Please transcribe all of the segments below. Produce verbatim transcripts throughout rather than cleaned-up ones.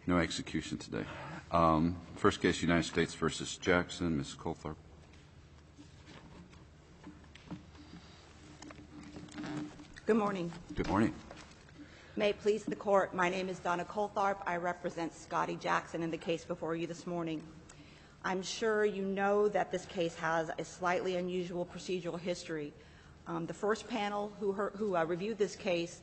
No execution today. Um, first case, United States versus Jackson. Miz Colthorpe. Good morning. Good morning. May it please the Court, my name is Donna Colthorpe. I represent Scotty Jackson in the case before you this morning. I'm sure you know that this case has a slightly unusual procedural history. Um, the first panel who, heard, who uh, reviewed this case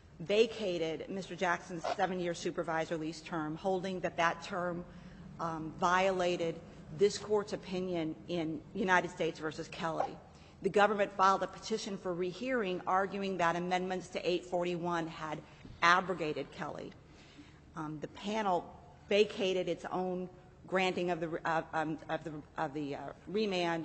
vacated Mister Jackson's seven-year supervised release term, holding that that term um, violated this Court's opinion in United States versus Kelly. The government filed a petition for rehearing, arguing that amendments to eight forty-one had abrogated Kelly. Um, the panel vacated its own granting of the, uh, um, of the, of the uh, remand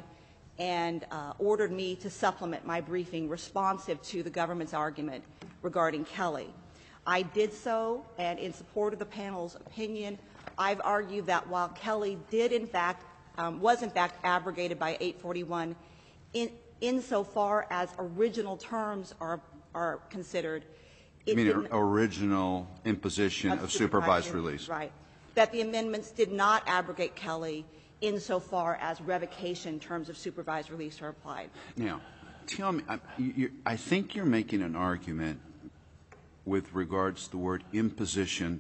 and uh, ordered me to supplement my briefing responsive to the government's argument regarding Kelly. I did so, and in support of the panel's opinion, I've argued that while Kelly did in fact, um, was in fact abrogated by eight forty-one, in, insofar as original terms are, are considered, You mean an original imposition of, of supervised release? Right. That the amendments did not abrogate Kelly insofar as revocation terms of supervised release are applied. Now, tell me, I, you, I think you're making an argument with regards to the word imposition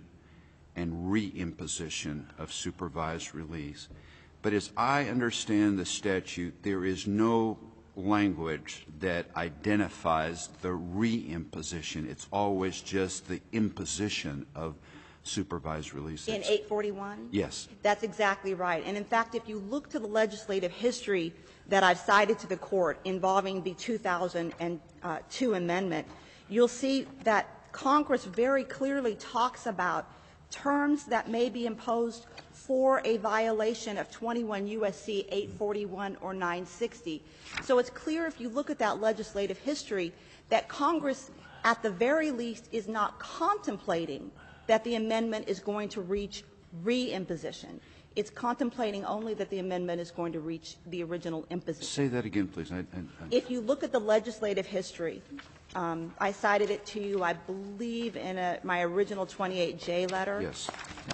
and re-imposition of supervised release. But as I understand the statute, there is no language that identifies the re-imposition. It's always just the imposition of supervised release. In eight forty-one? Yes. That's exactly right. And in fact, if you look to the legislative history that I've cited to the Court involving the two thousand two amendment, you'll see that Congress very clearly talks about terms that may be imposed for a violation of twenty-one U S C eight forty-one or nine sixty. So it's clear if you look at that legislative history that Congress, at the very least, is not contemplating that the amendment is going to reach re-imposition. It's contemplating only that the amendment is going to reach the original imposition. Say that again, please. I, I, I if you look at the legislative history, um, I cited it to you, I believe, in a, my original twenty-eight J letter. Yes.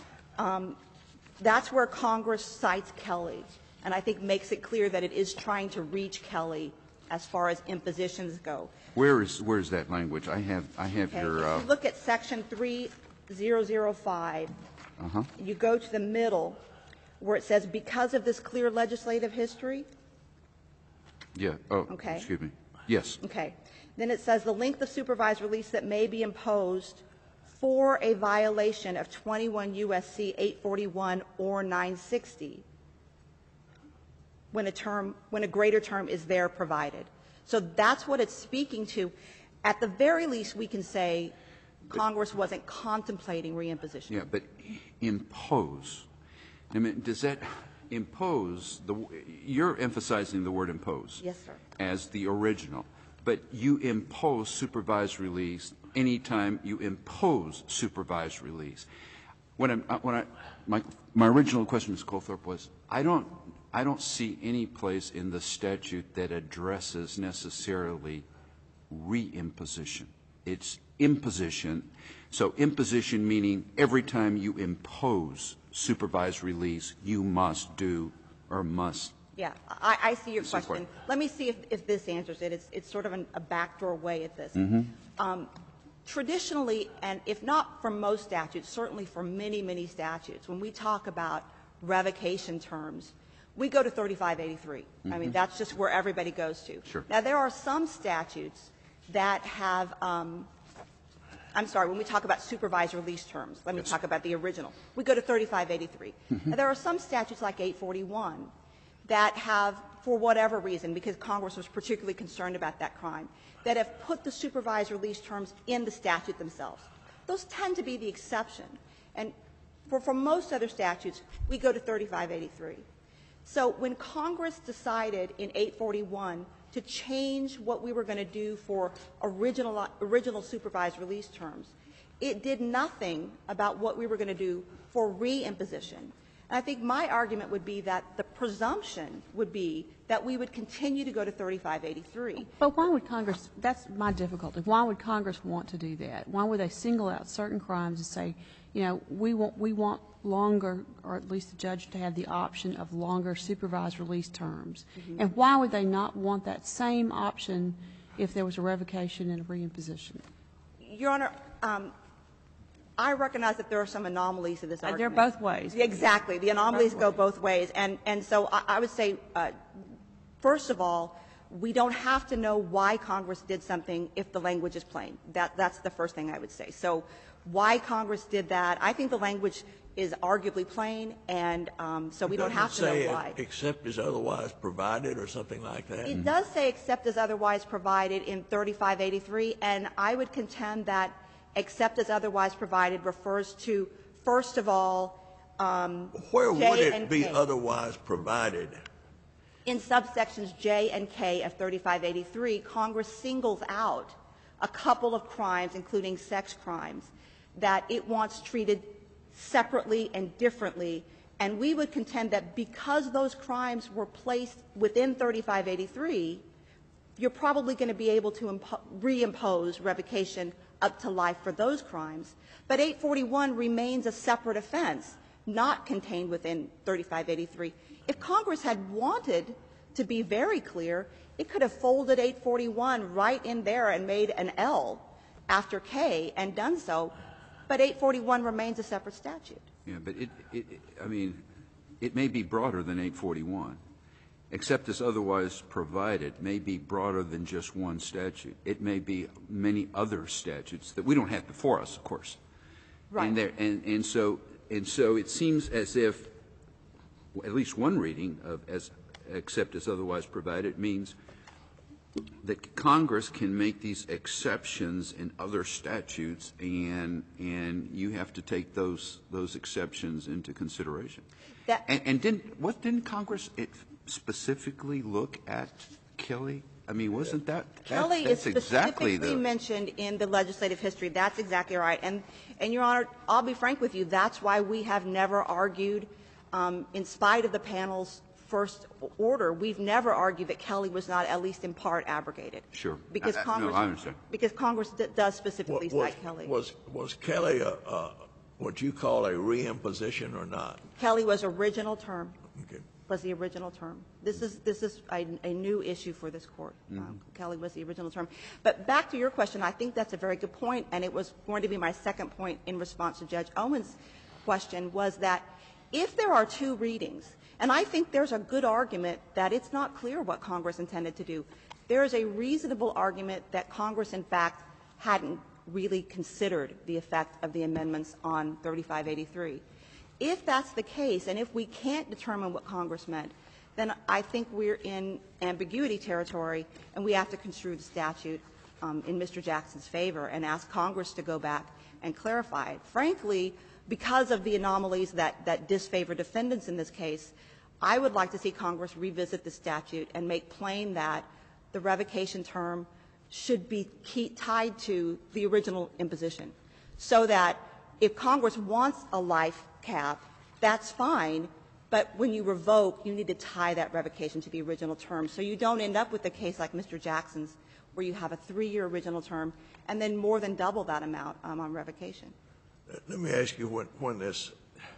Um, that's where Congress cites Kelly, and I think makes it clear that it is trying to reach Kelly as far as impositions go. Where is where is that language? I have I have Okay. your. Uh, uh, if you look at section three thousand five, uh-huh. you go to the middle where it says, because of this clear legislative history. Yeah. Oh, Okay. excuse me. Yes. Okay. Then it says the length of supervised release that may be imposed for a violation of twenty-one U S C eight forty-one or nine sixty when a term, when a greater term is there provided. So that's what it's speaking to. At the very least, we can say Congress wasn't contemplating reimposition. Yeah, but impose. I mean, does that impose the? You're emphasizing the word impose. Yes, sir. As the original, but you impose supervised release anytime you impose supervised release. When I, when I my my original question, Miz Colthorpe, was I don't I don't see any place in the statute that addresses necessarily reimposition. It's imposition. So imposition meaning every time you impose supervised release, you must do or must. Yeah, I, I see your Support. question. Let me see if, if this answers it. It's, it's sort of an, a backdoor way at this. Mm-hmm. Um, traditionally, and if not for most statutes, certainly for many, many statutes, when we talk about revocation terms, we go to thirty-five eighty-three. Mm-hmm. I mean, that's just where everybody goes to. Sure. Now, there are some statutes that have, um, I'm sorry, when we talk about supervised release terms, let me Yes. talk about the original. We go to thirty-five eighty-three. Mm-hmm. Now, there are some statutes like eight forty-one that have, for whatever reason, because Congress was particularly concerned about that crime, that have put the supervised release terms in the statute themselves. Those tend to be the exception. And for, for most other statutes, we go to thirty-five eighty-three. So when Congress decided in eight forty-one to change what we were going to do for original, original supervised release terms, it did nothing about what we were going to do for reimposition. And I think my argument would be that the presumption would be that we would continue to go to thirty-five eighty-three. But why would Congress, that's my difficulty, why would Congress want to do that? Why would they single out certain crimes and say, you know, we want, we want longer, or at least the judge to have the option of longer supervised release terms? Mm-hmm. And why would they not want that same option if there was a revocation and a reimposition? Your Honor, um, I recognize that there are some anomalies to this uh, argument. They're both ways. Exactly. The anomalies both go ways. both ways. And, and so I, I would say, uh, first of all, we don't have to know why Congress did something if the language is plain. That, that's the first thing I would say. So why Congress did that, I think the language is arguably plain, and um, so we don't have to know why. Except as otherwise provided or something like that? It does say except as otherwise provided in thirty-five eighty-three, and I would contend that except as otherwise provided refers to, first of all, um, where J would it and be K. otherwise provided? In subsections J and K of thirty-five eighty-three, Congress singles out a couple of crimes, including sex crimes, that it wants treated separately and differently, and we would contend that because those crimes were placed within thirty-five eighty-three, you're probably going to be able to reimpose revocation up to life for those crimes. But eight forty-one remains a separate offense, not contained within thirty-five eighty-three. If Congress had wanted to be very clear, it could have folded eight forty-one right in there and made an L after K and done so, but eight forty-one remains a separate statute. Yeah, but it, it, it I mean, it may be broader than eight forty-one. Except as otherwise provided may be broader than just one statute. It may be many other statutes that we don't have before us, of course. Right. And, there, and, and, so, and so it seems as if at least one reading of as except as otherwise provided means that Congress can make these exceptions in other statutes, and and you have to take those those exceptions into consideration. That, and, and didn't what didn't Congress it specifically look at Kelly? I mean, wasn't that, that Kelly that's is exactly specifically the mentioned in the legislative history. That's exactly right. And, and Your Honor, I'll be frank with you. That's why we have never argued, um, in spite of the panel's first order, we've never argued that Kelly was not at least in part abrogated. Sure. Because I, I, Congress, no, I understand. Because Congress d does specifically was, cite Kelly. Was, was Kelly a, a, what you call a reimposition or not? Kelly was original term. Okay. Was the original term. This is this is a, a new issue for this court. Mm-hmm. um, Kelly was the original term. But back to your question, I think that's a very good point, and it was going to be my second point in response to Judge Owen's question, was that if there are two readings, and I think there's a good argument that it's not clear what Congress intended to do, there is a reasonable argument that Congress, in fact, hadn't really considered the effect of the amendments on thirty-five eighty-three. If that's the case, and if we can't determine what Congress meant, then I think we're in ambiguity territory, and we have to construe the statute um, in Mister Jackson's favor and ask Congress to go back and clarify it. Frankly, because of the anomalies that, that disfavor defendants in this case, I would like to see Congress revisit the statute and make plain that the revocation term should be key, tied to the original imposition, so that if Congress wants a life cap, that's fine, but when you revoke, you need to tie that revocation to the original term, so you don't end up with a case like Mister Jackson's, where you have a three-year original term and then more than double that amount um, on revocation. Let me ask you, when, when this,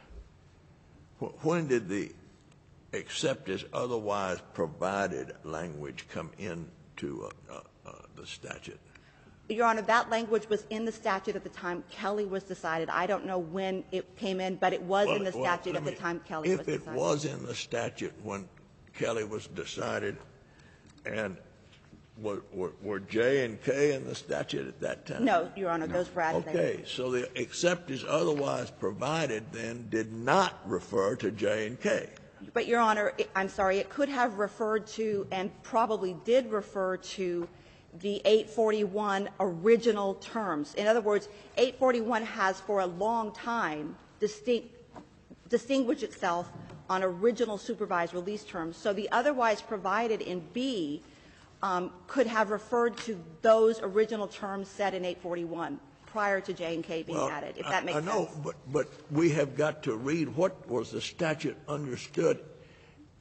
when did the except as otherwise provided language come into uh, uh, the statute? Your Honor, that language was in the statute at the time Kelly was decided. I don't know when it came in, but it was well, in the well, statute at me, the time Kelly was decided. If it was in the statute when Kelly was decided, and were, were, were J and K in the statute at that time? No, Your Honor, no. Those were added. Okay, so the except as otherwise provided then did not refer to J and K. But, Your Honor, it, I'm sorry, it could have referred to and probably did refer to the eight forty-one original terms. In other words, eight forty-one has for a long time distinct, distinguished itself on original supervised release terms. So the otherwise provided in B um, could have referred to those original terms set in eight forty-one prior to J and K being well, added, if that makes I, I know, sense. but, but we have got to read what was the statute understood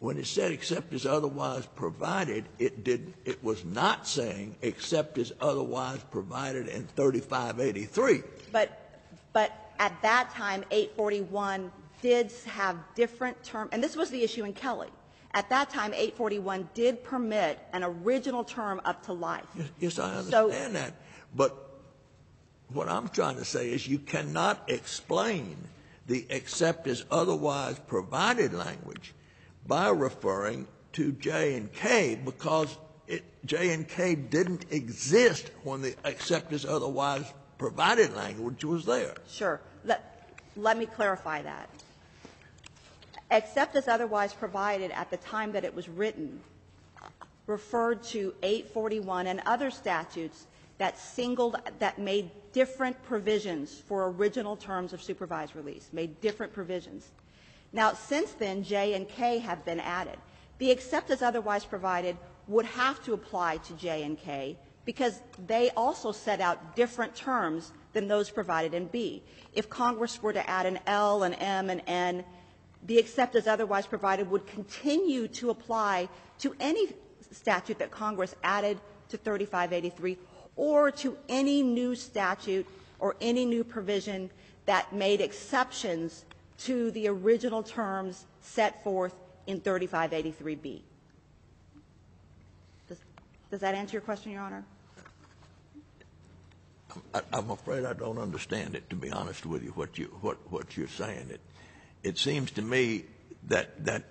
when it said except as otherwise provided, it did, it was not saying except as otherwise provided in thirty-five eighty-three. But, but at that time, eight forty-one did have different term, and this was the issue in Kelly. At that time, eight forty-one did permit an original term up to life. Yes, yes, I understand So, that. But what I'm trying to say is you cannot explain the except as otherwise provided language by referring to J and K, because it, J and K didn't exist when the except as otherwise provided language was there. Sure. Let, let me clarify that. Except as otherwise provided at the time that it was written referred to eight forty-one and other statutes that singled, that made different provisions for original terms of supervised release, made different provisions. Now, since then, J and K have been added. The except as otherwise provided would have to apply to J and K because they also set out different terms than those provided in B. If Congress were to add an L, an M, an N, the except as otherwise provided would continue to apply to any statute that Congress added to thirty-five eighty-three or to any new statute or any new provision that made exceptions to the original terms set forth in thirty-five eighty-three B. Does, does that answer your question, Your Honor? I, I'm afraid I don't understand it, to be honest with you, what, you, what, what you're saying. It, it seems to me that, that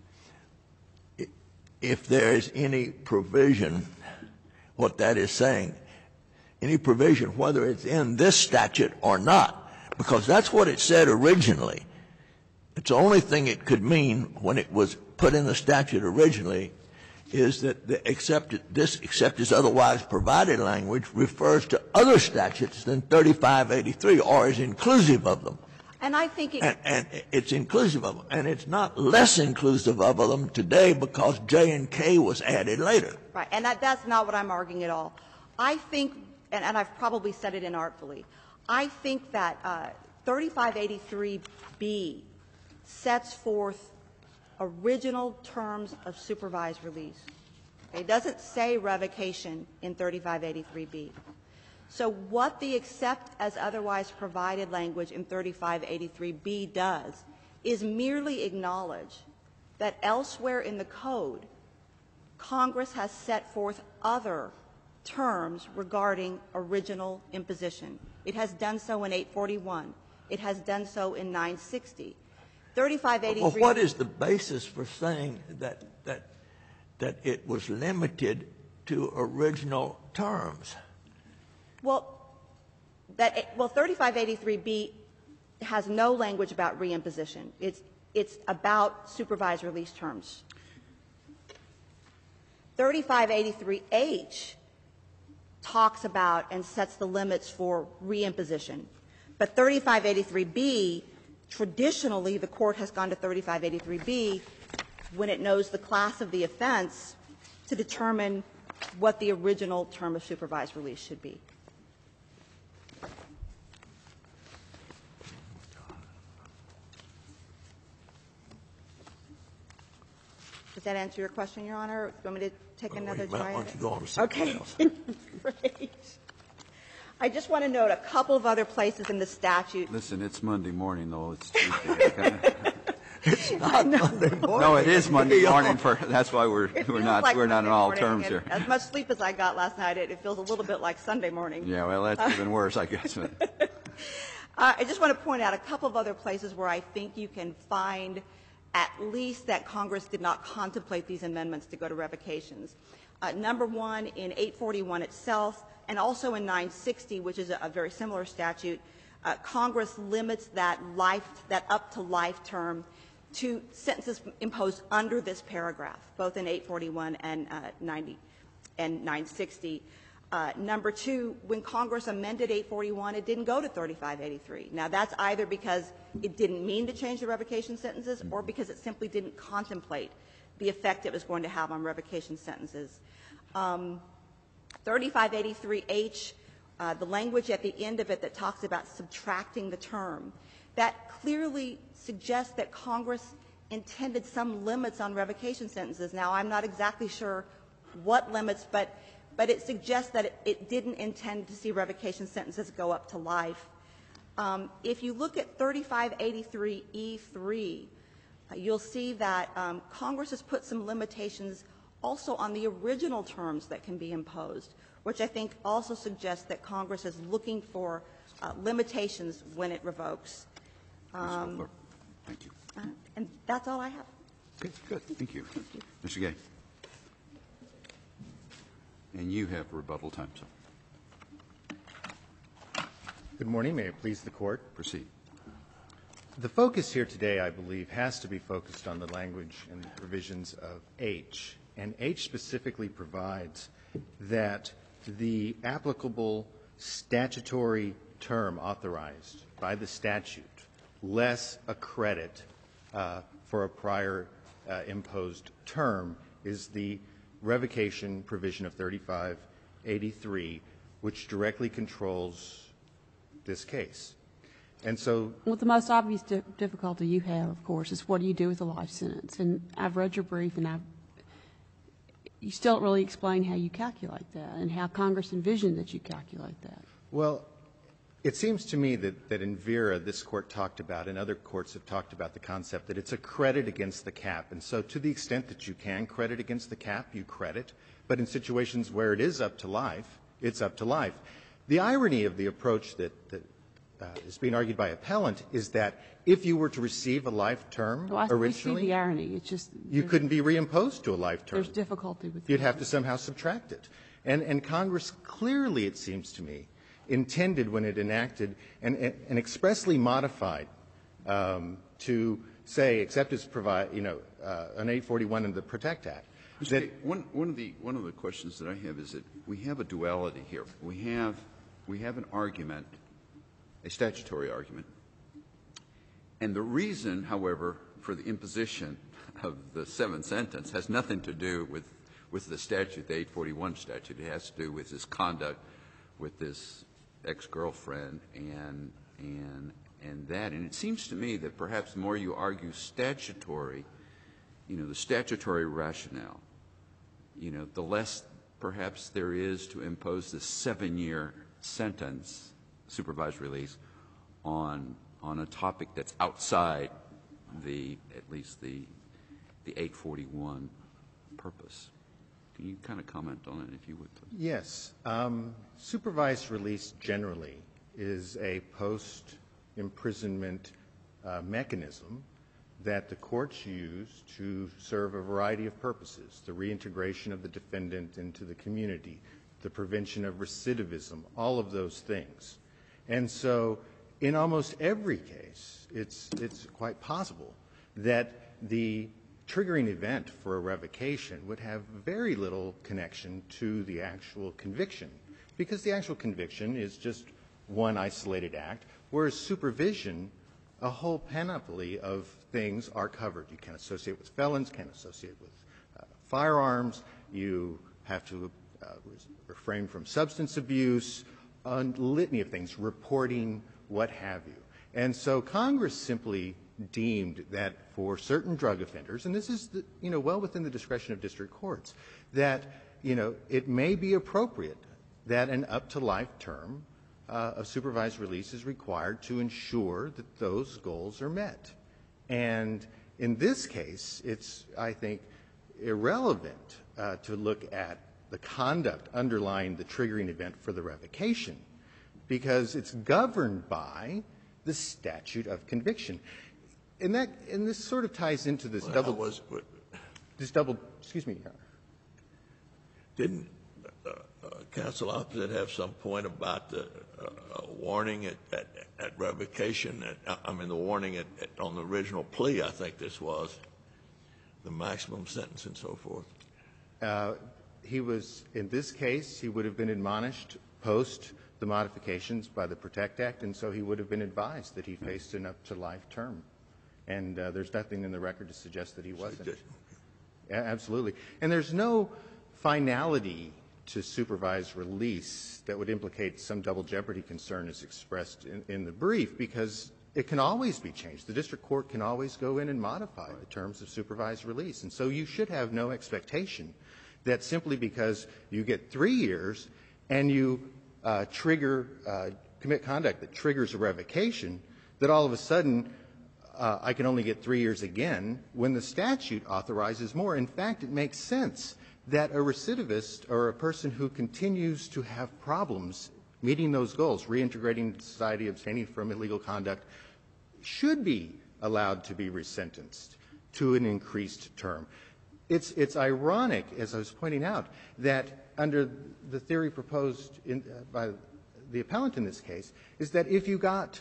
if there is any provision, what that is saying, any provision, whether it's in this statute or not, because that's what it said originally. It's the only thing it could mean when it was put in the statute originally is that the except, this except as otherwise provided language refers to other statutes than thirty-five eighty-three or is inclusive of them. And I think it, And, and it's inclusive of them. And it's not less inclusive of them today because J and K was added later. right, and that, that's not what I'm arguing at all. I think, and, and I've probably said it inartfully, I think that uh, thirty-five eighty-three B sets forth original terms of supervised release. It doesn't say revocation in thirty-five eighty-three B. So what the except as otherwise provided language in thirty-five eighty-three B does is merely acknowledge that elsewhere in the code, Congress has set forth other terms regarding original imposition. It has done so in eight forty-one. It has done so in nine sixty. thirty-five eighty-three. Well, what is the basis for saying that, that, that it was limited to original terms? Well, that, well, thirty-five eighty-three B has no language about reimposition. It's, it's about supervised release terms. thirty-five eighty-three H talks about and sets the limits for reimposition. But thirty-five eighty-three B, traditionally, the Court has gone to thirty-five eighty-three B when it knows the class of the offense to determine what the original term of supervised release should be. Does that answer your question, Your Honor? Do you want me to take another Why try don't at it? you go on to something Okay. else? Great. I just want to note a couple of other places in the statute. Listen, it's Monday morning, though. It's Tuesday. It's not Monday morning. No, it is Monday morning. For that's why we're It we're feels not like we're not Monday on all morning, terms and here. As much sleep as I got last night, it, it feels a little bit like Sunday morning. Yeah, well, that's even worse, I guess. Uh, I just want to point out a couple of other places where I think you can find at least that Congress did not contemplate these amendments to go to revocations. Uh, number one, in eight forty-one itself, and also in nine sixty, which is a, a very similar statute, uh, Congress limits that life, that up to life term to sentences imposed under this paragraph, both in eight forty-one and uh, ninety and nine sixty. Uh, number two, when Congress amended eight forty-one, it didn't go to thirty-five eighty-three. Now, that's either because it didn't mean to change the revocation sentences or because it simply didn't contemplate the effect it was going to have on revocation sentences. Um, thirty-five eighty-three H, uh, the language at the end of it that talks about subtracting the term, that clearly suggests that Congress intended some limits on revocation sentences. Now, I'm not exactly sure what limits, but, but it suggests that it, it didn't intend to see revocation sentences go up to life. Um, if you look at thirty-five eighty-three E three, uh, you'll see that um, Congress has put some limitations also on the original terms that can be imposed, which I think also suggests that Congress is looking for uh, limitations when it revokes. Um, Thank you. uh, and that's all I have. Okay, good. Thank you. Mister Gay. And you have rebuttal time, sir. Good morning. May it please the Court. Proceed. The focus here today, I believe, has to be focused on the language and provisions of H. And H specifically provides that the applicable statutory term authorized by the statute, less a credit uh, for a prior uh, imposed term, is the revocation provision of thirty-five eighty-three, which directly controls this case. And so Well, the most obvious di- difficulty you have, of course, is what do you do with a life sentence? And I've read your brief, and I've, you still don't really explain how you calculate that and how Congress envisioned that you calculate that. Well, it seems to me that, that in Vera, this Court talked about, and other courts have talked about the concept that it's a credit against the cap. And so to the extent that you can credit against the cap, you credit. But in situations where it is up to life, it's up to life. The irony of the approach that, that uh, is being argued by appellant is that if you were to receive a life term Well, I, I see originally, the irony. It's just you there's- couldn't be reimposed to a life term. There's difficulty with You'd that. have to somehow subtract it. And, and Congress clearly, it seems to me, intended when it enacted and, and expressly modified um, to say, except as provide, you know, uh, an eight forty-one in the PROTECT Act. Mister That, Gay, one, one of the one of the questions that I have is that we have a duality here. We have we have an argument, a statutory argument, and the reason, however, for the imposition of the seventh sentence has nothing to do with with the statute, the eight forty-one statute. It has to do with his conduct with this ex-girlfriend and and and that. And it seems to me that perhaps the more you argue statutory, you know, the statutory rationale, you know, the less perhaps there is to impose this seven-year sentence, supervised release, on on a topic that's outside the at least the the eight forty-one purpose. Can you kind of comment on it, if you would, please? yes. Um, supervised release generally is a post-imprisonment uh, mechanism that the courts use to serve a variety of purposes, the reintegration of the defendant into the community, the prevention of recidivism, all of those things. And so in almost every case, it's, it's quite possible that the triggering event for a revocation would have very little connection to the actual conviction, because the actual conviction is just one isolated act, whereas supervision, a whole panoply of things are covered. You can associate with felons, can associate with uh, firearms, you have to uh, refrain from substance abuse, a litany of things, reporting, what have you. And so Congress simply deemed that for certain drug offenders, and this is, the, you know, well within the discretion of district courts, that, you know, it may be appropriate that an up-to-life term uh, of supervised release is required to ensure that those goals are met. And in this case, it's, I think, irrelevant uh, to look at the conduct underlying the triggering event for the revocation, because it's governed by the statute of conviction. And that, and this sort of ties into this Well, double, was, this double, excuse me, Your Honor. didn't uh, uh, counsel opposite have some point about the uh, uh, warning at, at, at revocation? At, I mean, the warning at, at, on the original plea, I think this was, the maximum sentence and so forth. Uh, he was, in this case, he would have been admonished post the modifications by the PROTECT Act, and so he would have been advised that he faced an up-to-life term. And uh, there's nothing in the record to suggest that he wasn't. A- absolutely. And there's no finality to supervised release that would implicate some double jeopardy concern as expressed in, in the brief, because it can always be changed. The district court can always go in and modify the terms of supervised release. And so you should have no expectation that simply because you get three years and you uh, trigger, uh, commit conduct that triggers a revocation, that all of a sudden uh, I can only get three years again when the statute authorizes more. In fact, it makes sense that a recidivist or a person who continues to have problems meeting those goals, reintegrating into society, abstaining from illegal conduct, should be allowed to be resentenced to an increased term. It's, it's ironic, as I was pointing out, that under the theory proposed in, uh, by the appellant in this case, is that if you got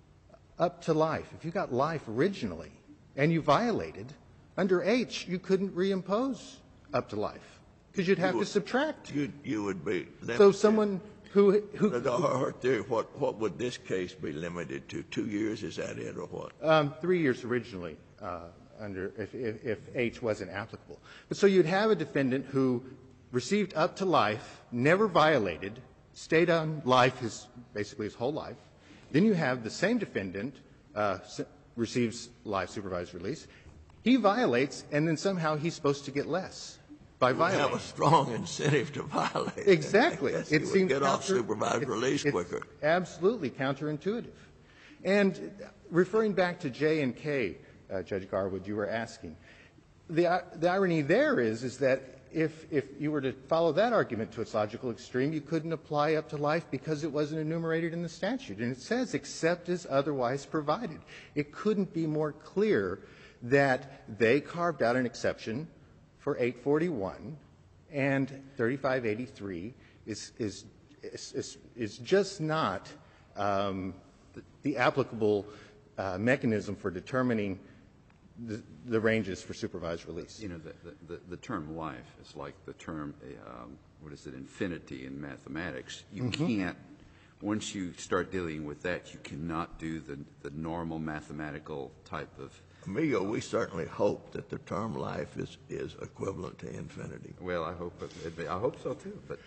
up to life, if you got life originally and you violated, under H you couldn't reimpose up to life because you'd have You to would- subtract. You, you would be limited. So someone who, who Under her theory, what, what would this case be limited to? Two years, is that it, or what? Um, three years originally, uh, under if, if, if H wasn't applicable. But so you'd have a defendant who received up to life, never violated, stayed on life his basically his whole life. Then you have the same defendant uh, s- receives life supervised release. He violates, and then somehow he's supposed to get less by You would have a violating. strong incentive to violate. Exactly. Yes, It you would seems get off counter- supervised it- release it's quicker. Absolutely counterintuitive. And referring back to J and K, uh, Judge Garwood, you were asking, the, the irony there is, is that if, if you were to follow that argument to its logical extreme, you couldn't apply up to life because it wasn't enumerated in the statute. And it says, except as otherwise provided. It couldn't be more clear that they carved out an exception for eight forty-one, and thirty-five eighty-three is, is, is, is just not um, the, the applicable uh, mechanism for determining the, the ranges for supervised release. You know, the, the, the term life is like the term, um, what is it, infinity in mathematics. You can't, once you start dealing with that, you cannot do the, the normal mathematical type of, Amigo, we certainly hope that the term life is, is equivalent to infinity. well, I hope, it, it, I hope so too, but,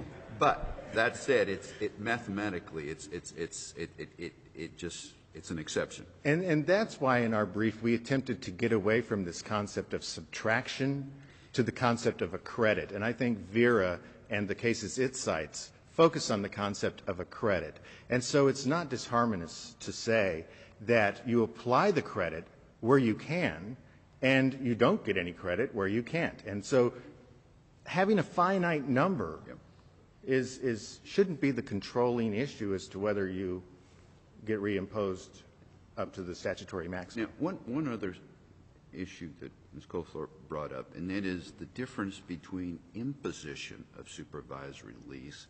but that said, it's, it mathematically, it's, it's, it's, it, it, it, it just, it's an exception. And, and that's why in our brief we attempted to get away from this concept of subtraction to the concept of a credit. And I think Vera and the cases it cites focus on the concept of a credit. And so it's not disharmonious to say that you apply the credit where you can and you don't get any credit where you can't. And so having a finite number Yep. is, is, shouldn't be the controlling issue as to whether you get reimposed up to the statutory maximum. Now, one, one other issue that Miz Colthorpe brought up, and that is the difference between imposition of supervised release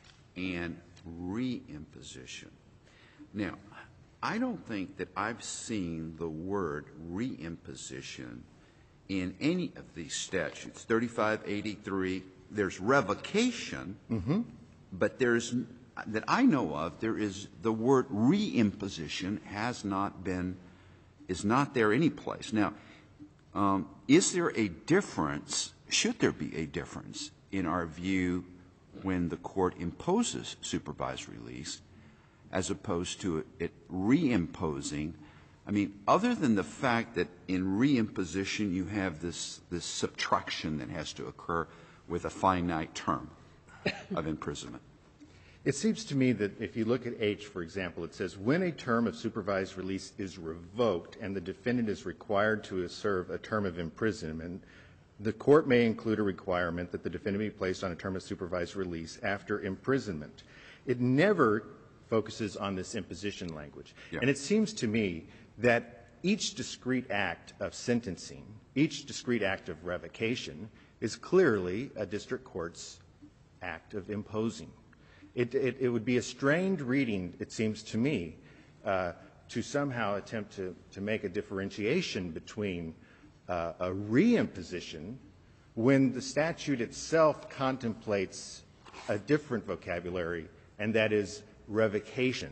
and reimposition. Now, I don't think that I've seen the word reimposition in any of these statutes. thirty-five eighty-three, there's revocation, but there's, that I know of, there is, the word reimposition has not been, is not there anyplace. Now, um, is there a difference, should there be a difference, in our view, when the court imposes supervised release as opposed to it reimposing? I mean, other than the fact that in reimposition you have this, this subtraction that has to occur with a finite term of imprisonment. It seems to me that if you look at H, for example, it says, when a term of supervised release is revoked and the defendant is required to serve a term of imprisonment, the court may include a requirement that the defendant be placed on a term of supervised release after imprisonment. It never focuses on this imposition language. Yeah. And it seems to me that each discrete act of sentencing, each discrete act of revocation, is clearly a district court's act of imposing. It, it, it would be a strained reading, it seems to me, uh, to somehow attempt to, to make a differentiation between uh, a reimposition when the statute itself contemplates a different vocabulary, and that is revocation.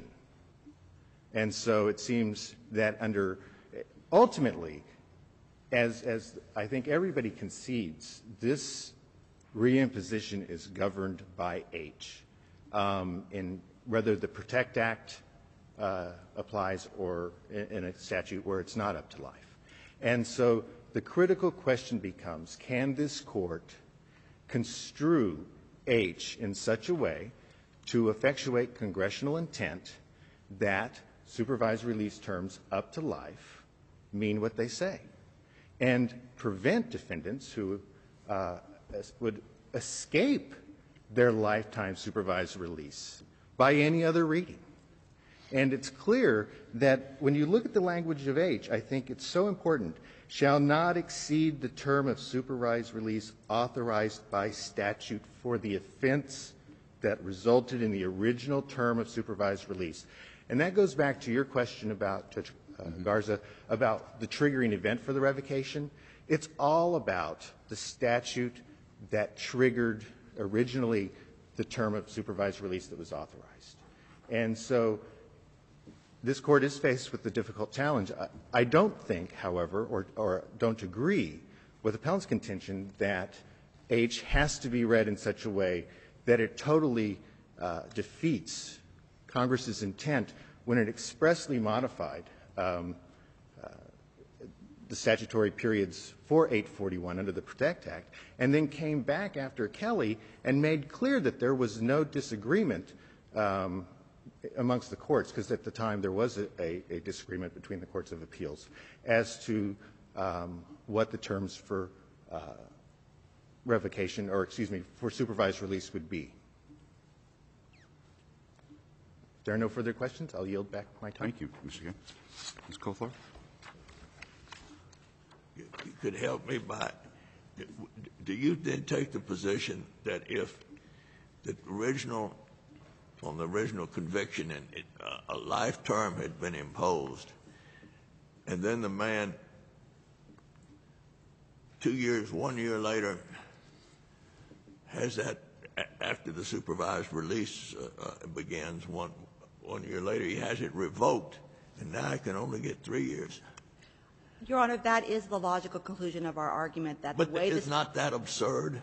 And so it seems that under, ultimately, as, as I think everybody concedes, this reimposition is governed by H. Um, in whether the PROTECT Act uh, applies or in, in a statute where it's not up to life. And so the critical question becomes, can this court construe H in such a way to effectuate congressional intent that supervised release terms up to life mean what they say, and prevent defendants who uh, would escape their lifetime supervised release by any other reading? And it's clear that when you look at the language of H, I think it's so important, shall not exceed the term of supervised release authorized by statute for the offense that resulted in the original term of supervised release. And that goes back to your question about, Judge uh, Garza, about the triggering event for the revocation. It's all about the statute that triggered originally the term of supervised release that was authorized. And so this Court is faced with the difficult challenge. I, I don't think, however, or, or don't agree with appellant's contention that H has to be read in such a way that it totally uh, defeats Congress's intent when it expressly modified um, uh, the statutory periods for eight forty-one under the PROTECT Act, and then came back after Kelly and made clear that there was no disagreement um, amongst the courts, because at the time there was a, a, a disagreement between the courts of appeals as to um, what the terms for uh, revocation, or excuse me, for supervised release would be. If there are no further questions, I'll yield back my time. Thank you, Mister Ginn. Miz Coulthard? You you could help me by, do you then take the position that if the original, on the original conviction, and it, uh, a life term had been imposed, and then the man, two years, one year later, has that, a- after the supervised release uh, uh, begins, one, one year later, he has it revoked, and now he can only get three years? Your Honor, that is the logical conclusion of our argument, that the But way is this... not that absurd?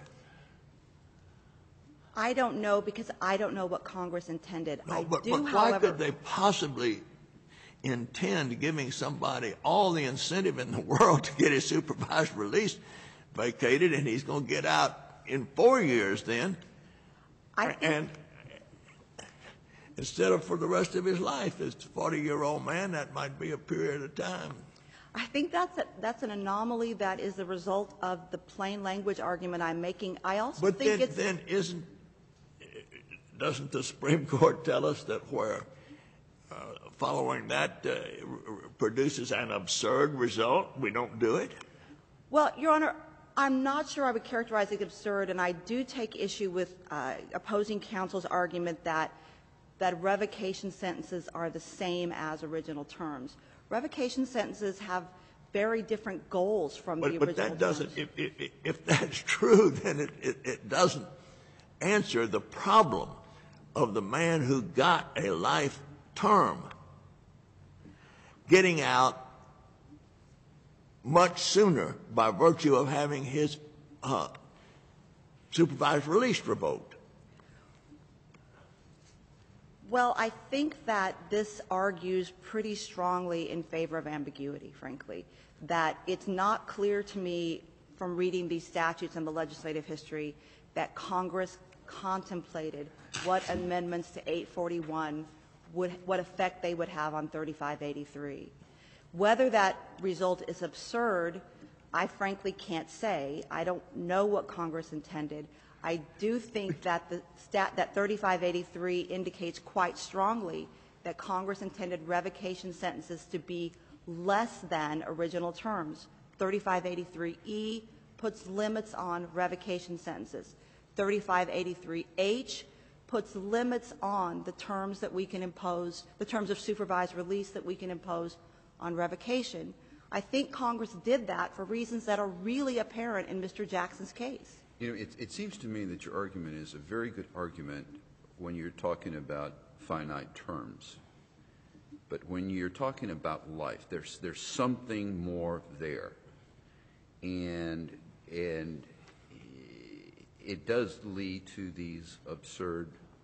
I don't know, because I don't know what Congress intended. No, I but, do, but why however... could they possibly intend giving somebody all the incentive in the world to get his supervised release vacated, and he's going to get out in four years then, I think, and instead of for the rest of his life? As a forty-year-old man, that might be a period of time. I think that's, a, that's an anomaly that is the result of the plain language argument I'm making. I also But think then, it's... then isn't, doesn't the Supreme Court tell us that where uh, following that uh, r- produces an absurd result, we don't do it? Well, Your Honor, I'm not sure I would characterize it absurd, and I do take issue with uh, opposing counsel's argument that that revocation sentences are the same as original terms. Revocation sentences have very different goals from But, the but original that doesn't, terms. if, if, if that's true, then it, it, it doesn't answer the problem of the man who got a life term getting out much sooner by virtue of having his uh, supervised release revoked. Well, I think that this argues pretty strongly in favor of ambiguity, frankly, that it's not clear to me from reading these statutes and the legislative history that Congress contemplated what amendments to eight forty-one would, what effect they would have on thirty-five eighty-three. Whether that result is absurd, I frankly can't say. I don't know what Congress intended. I do think that the stat, that thirty-five eighty-three indicates quite strongly that Congress intended revocation sentences to be less than original terms. thirty-five eighty-three E puts limits on revocation sentences. thirty-five eighty-three H puts limits on the terms that we can impose, the terms of supervised release that we can impose on revocation. I think Congress did that for reasons that are really apparent in Mister Jackson's case. You know, it, it seems to me that your argument is a very good argument when you're talking about finite terms. But when you're talking about life, there's, there's something more there. And, and it does lead to these absurd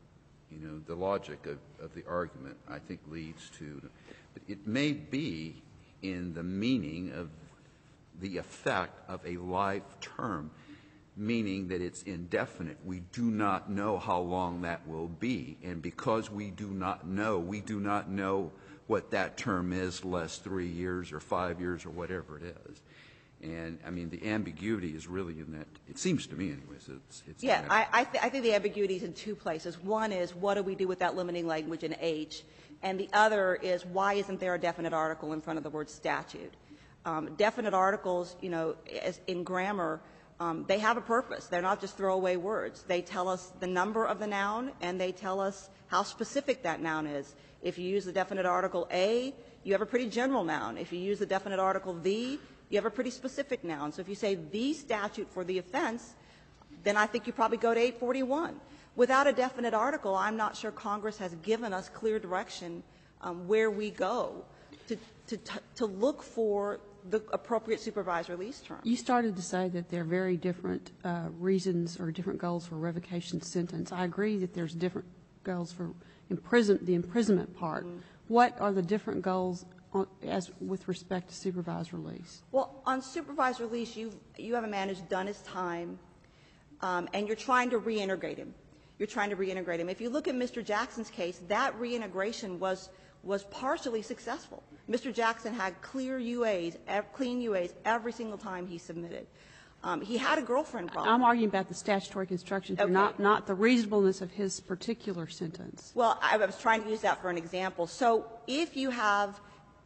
you know, the logic of, of the argument, I think, leads to, it may be in the meaning of the effect of a life term, meaning that it's indefinite. We do not know how long that will be, and because we do not know, we do not know what that term is, less three years or five years or whatever it is. And, I mean, the ambiguity is really in that, it seems to me anyways, it's, it's in Yeah, that. I, I, th- I think the ambiguity is in two places. One is, what do we do with that limiting language in H? And the other is, why isn't there a definite article in front of the word statute? Um, definite articles, you know, as in grammar, um, they have a purpose. They're not just throwaway words. They tell us the number of the noun, and they tell us how specific that noun is. If you use the definite article a, you have a pretty general noun. If you use the definite article the, you have a pretty specific noun. So if you say the statute for the offense, then I think you probably go to eight forty-one. Without a definite article, I'm not sure Congress has given us clear direction um, where we go to, to, to look for the appropriate supervised release term. You started to say that there are very different uh, reasons or different goals for revocation sentence. I agree that there's different goals for imprison the imprisonment part. Mm-hmm. What are the different goals on, as with respect to supervised release? Well, on supervised release, you you have a man who's done his time, um, and you're trying to reintegrate him. You're trying to reintegrate him. If you look at Mister Jackson's case, that reintegration was was partially successful. Mister Jackson had clear U As, clean U As every single time he submitted. Um, he had a girlfriend problem. I'm arguing about the statutory construction, Okay. not not the reasonableness of his particular sentence. Well, I was trying to use that for an example. So if you have,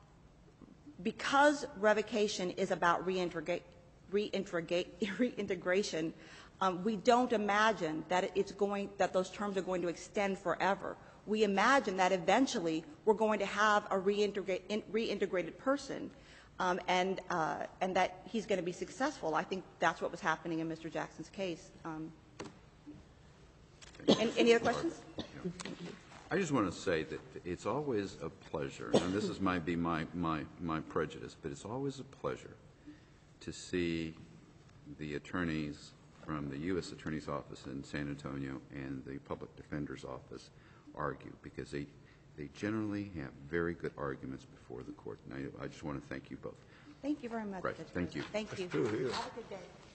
because revocation is about reintegrate, reintegrate, reintegration, um, we don't imagine that it's going, that those terms are going to extend forever. We imagine that eventually we're going to have a reintegrate, in, reintegrated person, um, and uh, and that he's going to be successful. I think that's what was happening in Mister Jackson's case. Um, any, any other questions? I just want to say that it's always a pleasure, and this is might be my, my, my prejudice, but it's always a pleasure to see the attorneys from the U S Attorney's Office in San Antonio and the Public Defender's Office argue, because they, they generally have very good arguments before the court. And I, I just want to thank you both. Thank you very much. Right. Judge Thank you. Thank you. true, yeah. Have a good day.